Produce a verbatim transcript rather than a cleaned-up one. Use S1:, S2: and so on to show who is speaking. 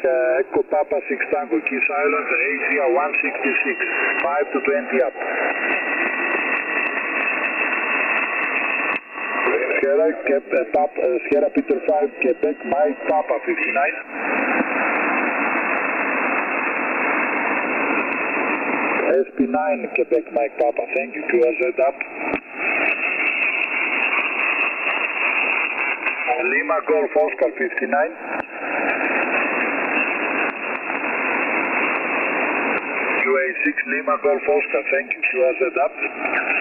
S1: uh, Echo Papa six Tango Key Silence, Asia one sixty-six, five to twenty up. Sierra, Cap, uh, Pap, uh, Sierra Peter five, Quebec, Mike Papa fifty-nine. S P nine, Quebec, Mike Papa, thank you, Q R Z up. Lima Golf Oscar fifty-nine. Q A six Lima Golf Oscar, thank you, Q R Z up.